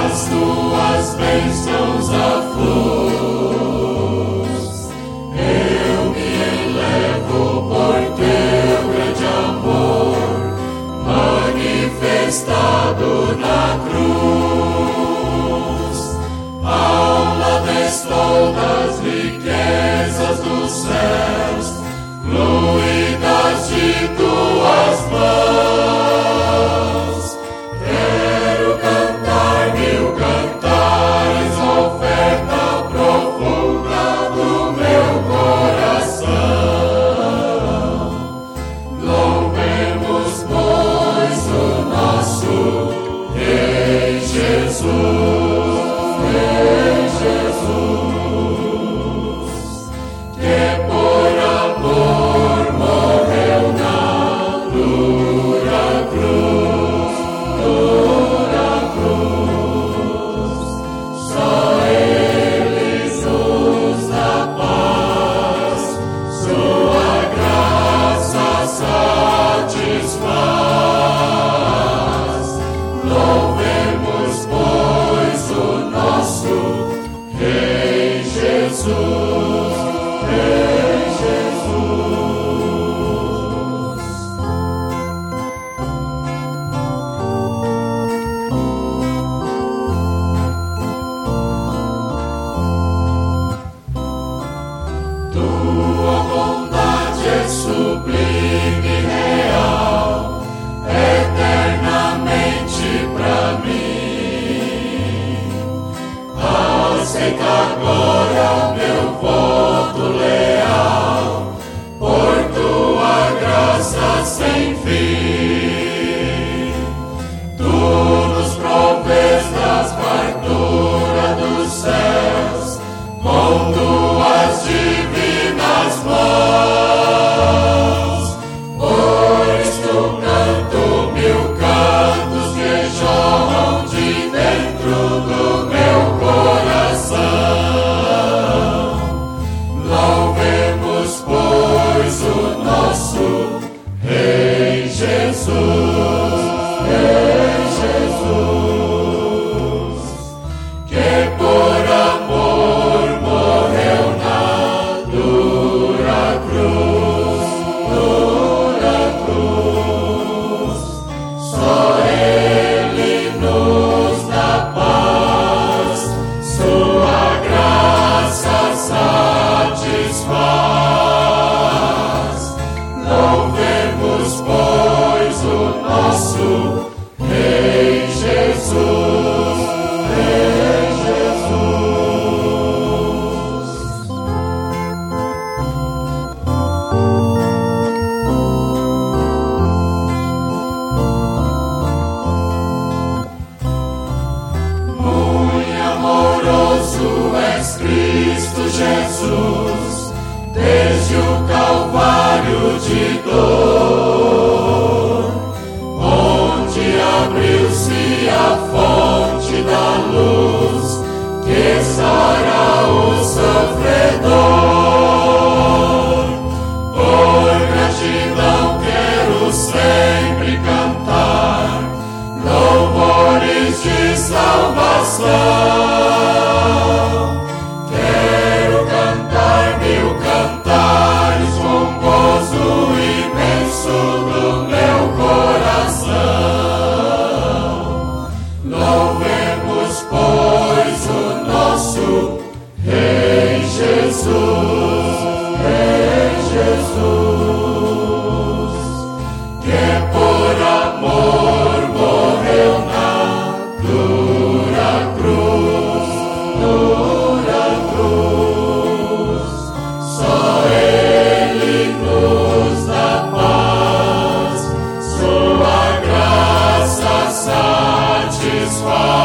as tuas bênçãos a flores. Eu me elevo por teu grande amor, manifestado na cruz. Ao lado estou das riquezas dos céus, fluídas de tuas mãos. Quero cantar mil cantares, oferta profunda do meu coração. Louvemos, pois, o nosso Rei Jesus, Rei Jesus, que por amor morreu na dura cruz, dura cruz. Só Ele nos dá paz, sua graça satisfaz. Louvemos, pois, o nosso Rei Jesus, Rei Jesus. Tua bondade é sublime e real, eternamente pra mim. Aceita agora meu voto leal, por tua graça sem fim. Tu nos provês das farturas dos céus, com tuas divinas mãos. Por isto canto mil cantos que jorram de dentro do meu coração. Louvemos, pois, o nosso Rei Jesus, Rei Jesus, que por amor morreu na dura cruz, dura cruz. Só Ele nos dá paz, sua graça satisfaz. Louvemos, pois, o nosso Rei Jesus, Rei Jesus. Muito amoroso és Cristo Jesus, desde o Calvário de dor, onde abriu-se a fonte da luz que sara o sofredor. Por gratidão quero sempre cantar louvores de salvação. Quero cantar mil cantares com gozo imenso do meu coração. Louvemos, pois, o nosso Rei Jesus, Rei Jesus, que por amor morreu na dura cruz, dura cruz. Só Ele nos dá paz, sua graça satisfaz.